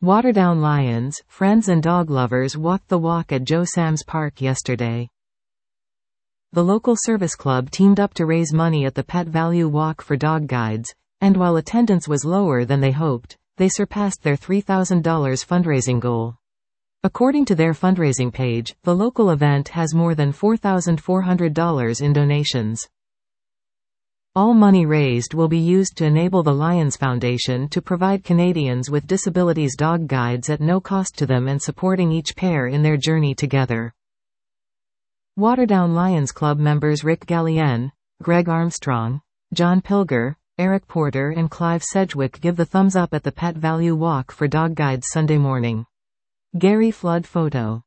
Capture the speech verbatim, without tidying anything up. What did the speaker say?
Waterdown Lions, friends and dog lovers walked the walk at Joe Sam's Park yesterday. The local service club teamed up to raise money at the Pet Value Walk for dog guides, and while attendance was lower than they hoped, they surpassed their three thousand dollars fundraising goal. According to their fundraising page, the local event has more than four thousand four hundred dollars in donations. All money raised will be used to enable the Lions Foundation to provide Canadians with disabilities dog guides at no cost to them and supporting each pair in their journey together. Waterdown Lions Club members Rick Gallienne, Greg Armstrong, John Pilger, Eric Porter and Clive Sedgwick give the thumbs up at the Pet Value Walk for dog guides Sunday morning. Gary Flood photo.